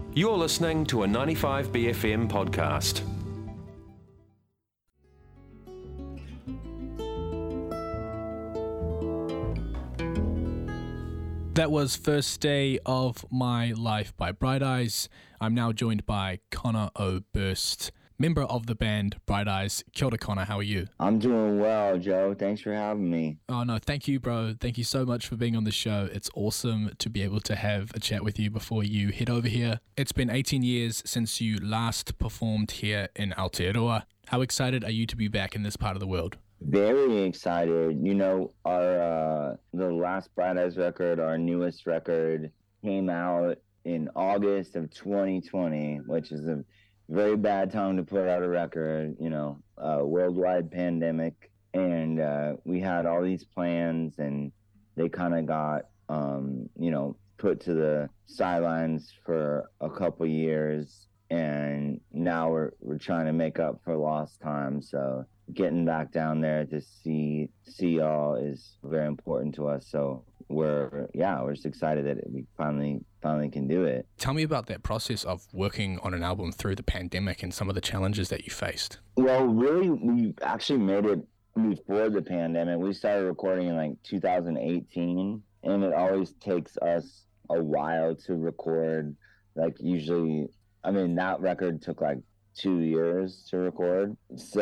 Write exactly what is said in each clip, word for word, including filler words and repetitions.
You're listening to a ninety-five B F M podcast. That was First Day of My Life by Bright Eyes. I'm now joined by Connor Oberst, member of the band Bright Eyes. Kia ora, Connor, how are you? I'm doing well, Joe. Thanks for having me. Oh, no, thank you, bro. Thank you so much for being on the show. It's awesome to be able to have a chat with you before you head over here. It's been eighteen years since you last performed here in Aotearoa. How excited are you to be back in this part of the world? Very excited. You know, our uh, the last Bright Eyes record, our newest record, came out in August of twenty twenty, which is a very bad time to put out a record, you know, uh, worldwide pandemic. And uh, we had all these plans, and they kind of got, um, you know, put to the sidelines for a couple years. And now we're we're trying to make up for lost time. So getting back down there to see see y'all is very important to us. So we're yeah, we're just excited that we finally finally can do it. Tell me about that process of working on an album through the pandemic and some of the challenges that you faced. Well, really, we actually made it before the pandemic. We started recording in like two thousand eighteen, and it always takes us a while to record. Like usually, I mean, that record took like two years to record.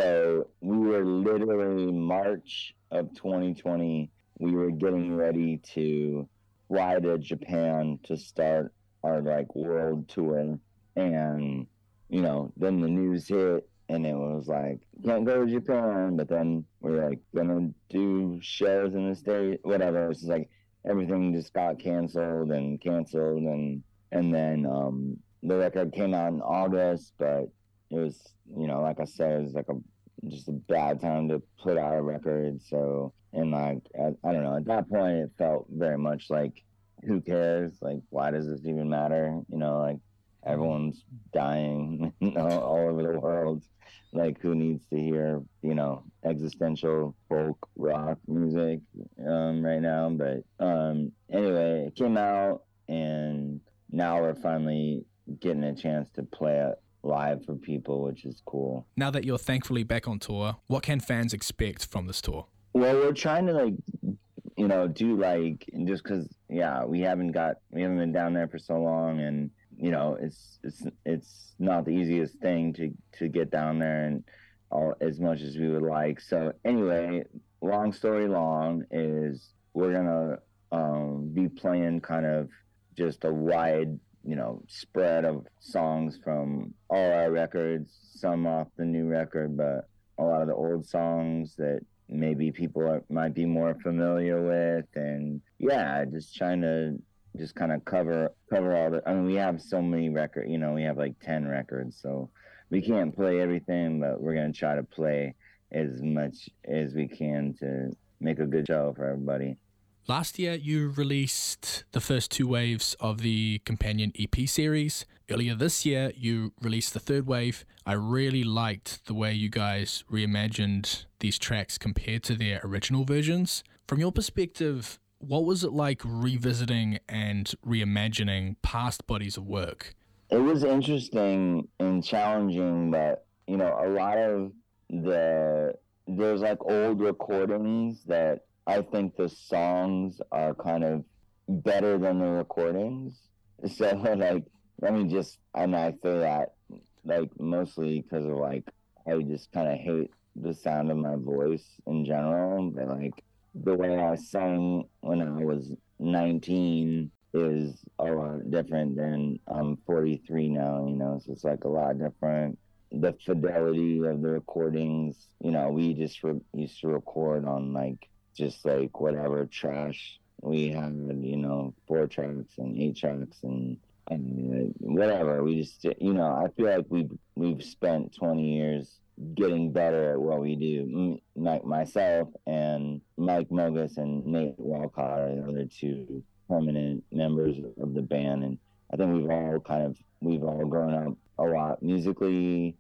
So we were literally March of twenty twenty, we were getting ready to fly to Japan to start our like world tour. And, you know, then the news hit and it was like, can't go to Japan, but then we're like gonna do shows in the States, whatever. It's just like everything just got canceled and canceled and and then um the record came out in August, but it was, you know, like I said, it was like a just a bad time to put out a record. So, and like, I, I don't know, at that point, it felt very much like, who cares? Like, why does this even matter? You know, like, everyone's dying you know, all over the world. Like, who needs to hear, you know, existential folk rock music um, right now? But um, anyway, it came out, and now we're finally getting a chance to play it live for people, which is cool. Now that you're thankfully back on tour, what can fans expect from this tour? Well, we're trying to like, you know, do like, just because, yeah, we haven't got, we haven't been down there for so long, and you know, it's it's it's not the easiest thing to to get down there and all as much as we would like. So anyway, long story long is we're gonna um, be playing kind of just a wide, you know, spread of songs from all our records, some off the new record, but a lot of the old songs that maybe people are, might be more familiar with. And yeah, just trying to just kind of cover cover all the, I mean, we have so many records, you know, we have like ten records, so we can't play everything, but we're going to try to play as much as we can to make a good show for everybody. Last year, you released the first two waves of the companion E P series. Earlier this year, you released the third wave. I really liked the way you guys reimagined these tracks compared to their original versions. From your perspective, what was it like revisiting and reimagining past bodies of work? It was interesting and challenging, but, you know, a lot of the, there's like old recordings that I think the songs are kind of better than the recordings. So, like, I mean, just, I mean, I feel that, like, mostly because of, like, I just kind of hate the sound of my voice in general. But, like, the way I sang when I was nineteen is a lot different than I'm forty-three now, you know, so it's, like, a lot different. The fidelity of the recordings, you know, we just re- used to record on, like, just like whatever trash we had, you know, four tracks and eight tracks and, and whatever. We just, you know, I feel like we've, we've spent twenty years getting better at what we do. Like myself and Mike Mogus and Nate Walcott are the other two permanent members of the band. And I think we've all kind of, we've all grown up a lot musically,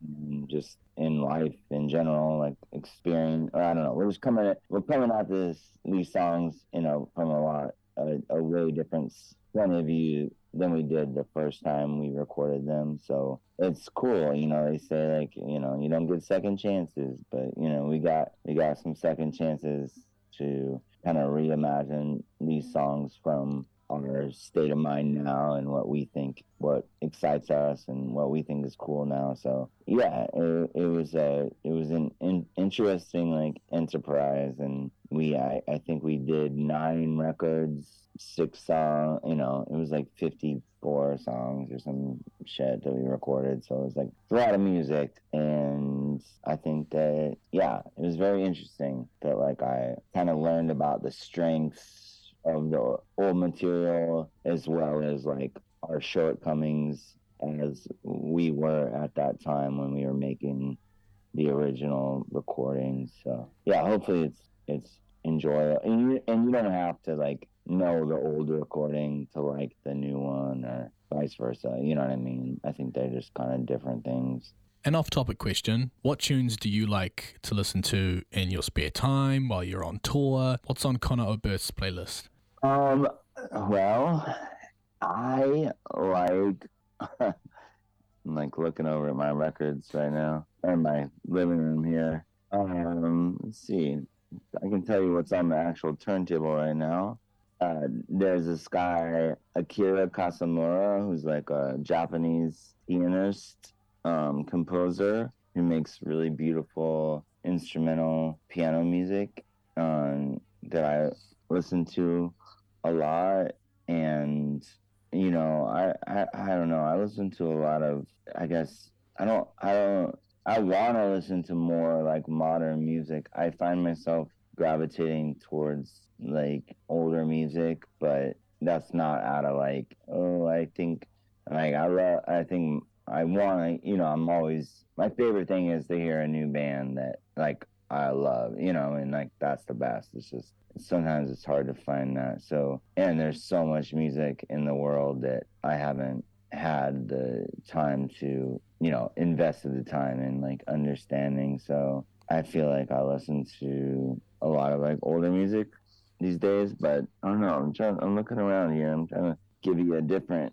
just in life in general, like experience, or I don't know, we're just coming at, we're coming at this, these songs, you know, from a lot a, a way different point of view than we did the first time we recorded them. So it's cool, you know. They say like, you know, you don't get second chances, but you know, we got we got some second chances to kind of reimagine these songs from our state of mind now and what we think, what excites us and what we think is cool now. So yeah, it, it was a it was an in, interesting like enterprise, and we I, I think we did nine records, six songs, you know, it was like fifty-four songs or some shit that we recorded. So it was like a lot of music, and I think that yeah, it was very interesting that like I kind of learned about the strengths of the old material as well as like our shortcomings as we were at that time when we were making the original recordings. So yeah, hopefully it's it's enjoyable, and you and you don't have to like know the old recording to like the new one or vice versa, you know what I mean? I think they're just kind of different things. An off-topic question, what tunes do you like to listen to in your spare time while you're on tour? What's on Connor Oberst's playlist? Um, well, I like, I'm like looking over at my records right now in my living room here. Um, let's see. I can tell you what's on the actual turntable right now. Uh, there's this guy, Akira Kasamura, who's like a Japanese pianist, um, composer who makes really beautiful instrumental piano music, um, that I listen to a lot. And you know, I, I I don't know, I listen to a lot of, I guess I don't I don't I want to listen to more like modern music. I find myself gravitating towards like older music, but that's not out of like, oh, I think like I love I think I want to, you know, I'm always, my favorite thing is to hear a new band that like I love, you know, and like that's the best. It's just sometimes it's hard to find that. So, and there's so much music in the world that I haven't had the time to, you know, invested the time in like understanding. So I feel like I listen to a lot of like older music these days, but I don't know. I'm trying. I'm looking around here. I'm trying to give you a different,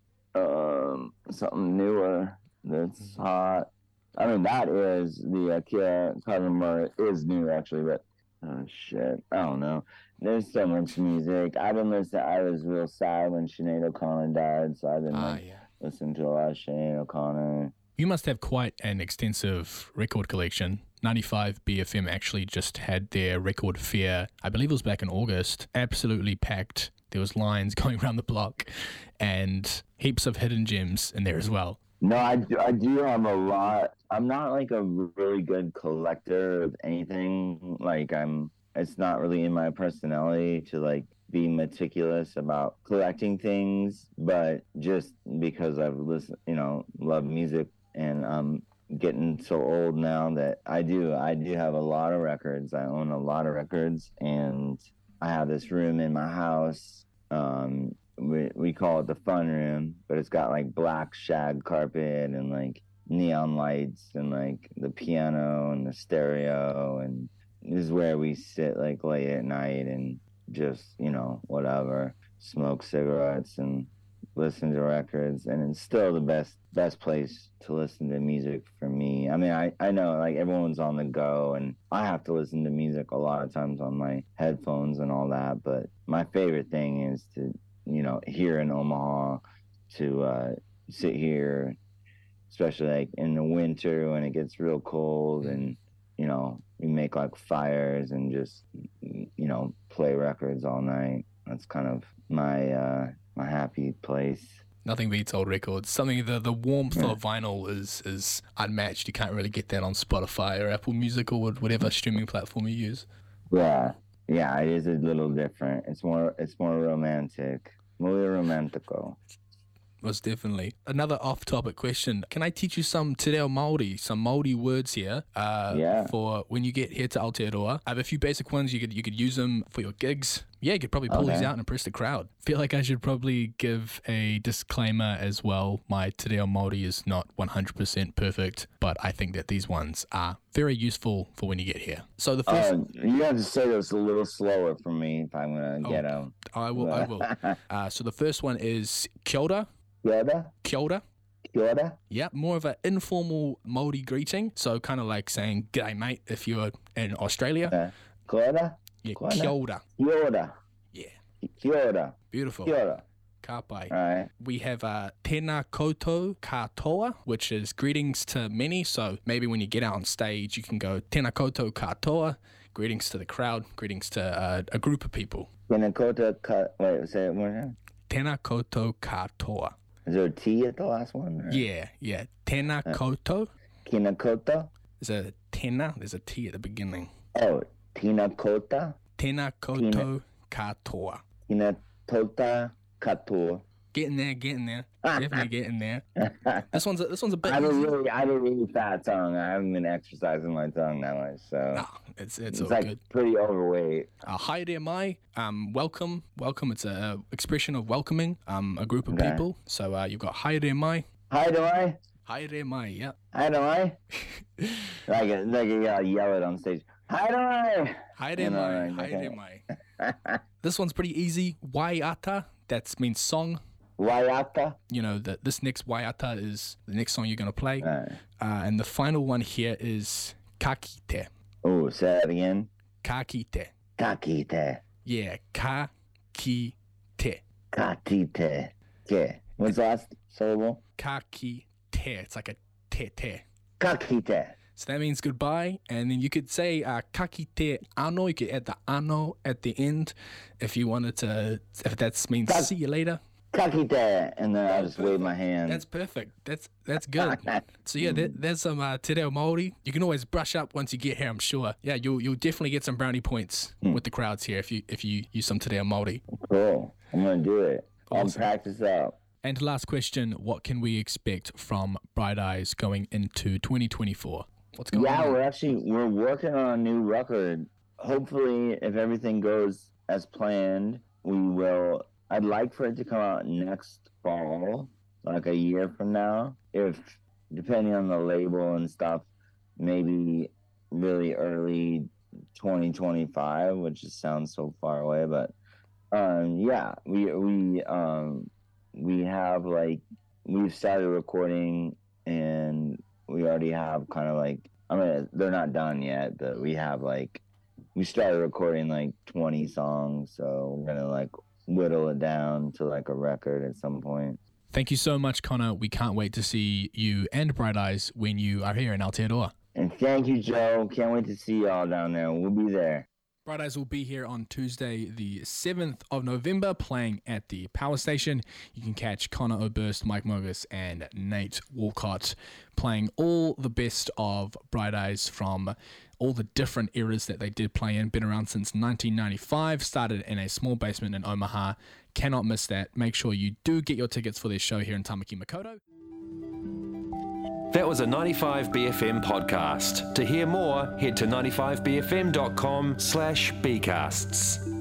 um, something newer that's hot. I mean, that is the Akira Kazumura is new actually, but oh shit, I don't know. There's so much music. I've been listening. I was real sad when Sinead O'Connor died, so I've been Ah, like yeah. listening to a lot of Sinead O'Connor. You must have quite an extensive record collection. ninety-five B F M actually just had their record fair, I believe it was back in August, absolutely packed. There was lines going around the block and heaps of hidden gems in there as well. No, I do, I do have a lot. I'm not like a really good collector of anything. Like I'm, it's not really in my personality to like be meticulous about collecting things, but just because I've listened, you know, love music, and I'm getting so old now that I do, I do have a lot of records. I own a lot of records, and I have this room in my house. Um, we we call it the fun room, but it's got like black shag carpet and like neon lights and like the piano and the stereo, and this is where we sit like late at night and just, you know, whatever, smoke cigarettes and listen to records. And it's still the best best place to listen to music for me. I mean, I, I know like everyone's on the go, and I have to listen to music a lot of times on my headphones and all that, but my favorite thing is to, you know, here in Omaha, to uh, sit here, especially like in the winter when it gets real cold, and, you know, we make like fires and just, you know, play records all night. That's kind of my uh, my happy place. Nothing beats old records. Something, the, the warmth Yeah. of vinyl is, is unmatched. You can't really get that on Spotify or Apple Music or whatever streaming platform you use. Yeah, yeah, it is a little different. It's more, it's more romantic, muy romantico. Most definitely. Another off-topic question. Can I teach you some te reo Māori, some Māori words here uh, Yeah. for when you get here to Aotearoa? I have a few basic ones. You could you could use them for your gigs, Yeah, you could probably pull Okay. these out and impress the crowd. Feel like I should probably give a disclaimer as well. My Te Reo Māori is not one hundred percent perfect, but I think that these ones are very useful for when you get here. So the first... Uh, you have to say those a little slower for me if I'm going to Oh, get them. I will, I will. Uh, so the first one is kia ora, Kia ora? kia ora. Kia ora? Yeah, more of an informal Māori greeting. So kind of like saying, g'day mate, if you're in Australia. Uh, Kia ora? Yeah, kia kia ora. ora. Kia ora. Yeah, Kia ora. beautiful. Kia ora. Ka pai. All right. We have uh, tēnā koutou katoa, which is greetings to many. So maybe when you get out on stage, you can go tēnā koutou katoa, greetings to the crowd, greetings to uh, a group of people. Kina kota ka... Wait, say it more time. Tēnā koutou katoa. Is there a T at the last one? Or? Yeah, yeah. Tēnā koutou. Kina kota? There's a tēnā, there's a T at the beginning. Oh, Tina kota? Tēnā koutou katoa. Kina tota katoa. Getting there, getting there. Definitely getting there. This one's a, this one's a bit I have a easy. really, I have a really fat tongue. I haven't been exercising my tongue that much, so No, it's it's, it's all like good. pretty overweight. Uh, hi there, mai. Um, welcome, welcome. It's a expression of welcoming um a group of Okay. people. So uh, you've got hi there, mai. Hi, do I? Hi there, mai. Yeah. Hi, do I? like a, like a, yeah, yell it on stage. Hi, do I? Hi there, You know, mai. like, Hi okay. there, mai. This one's pretty easy. Waiata. That means song. Waiata? You know that this next waiata is the next song you're gonna play. Alright. Uh, and the final one here is kakite. Oh, say that again. Kakite. Kakite. Yeah, kakite. Kakite. Okay. What's the last syllable? Kakite. It's like a te te. Kakite. So that means goodbye. And then you could say uh, kakite ano. You could add the ano at the end if you wanted to, if that means Kak- see you later. Kakite. And then I'll just wave my hand. That's perfect. That's that's good. So yeah, there, there's some uh, Te Reo Māori. You can always brush up once you get here, I'm sure. Yeah, you'll you'll definitely get some brownie points with the crowds here if you if you use some Te Reo Māori. Cool. I'm going to do it. I'll Awesome. practice out. And last question, what can we expect from Bright Eyes going into twenty twenty-four? What's going Yeah, on? we're actually we're working on a new record. Hopefully, if everything goes as planned, we will. I'd like for it to come out next fall, like a year from now. If depending on the label and stuff, maybe really early twenty twenty-five, which just sounds so far away. But um, yeah, we we um, we have like we've started recording and we already have kind of like, I mean, they're not done yet, but we have like, we started recording like twenty songs, so we're gonna like whittle it down to like a record at some point. Thank you so much, Connor. We can't wait to see you and Bright Eyes when you are here in Aotearoa. And thank you, Joe. Can't wait to see y'all down there. We'll be there. Bright Eyes will be here on Tuesday, the seventh of November, playing at the Power Station. You can catch Connor Oberst, Mike Mogus, and Nate Walcott playing all the best of Bright Eyes from all the different eras that they did play in. Been around since nineteen ninety-five, started in a small basement in Omaha. Cannot miss that. Make sure you do get your tickets for their show here in Tamaki Makaurau. That was a ninety-five B F M podcast. To hear more, head to ninety-five b f m dot com slash bcasts.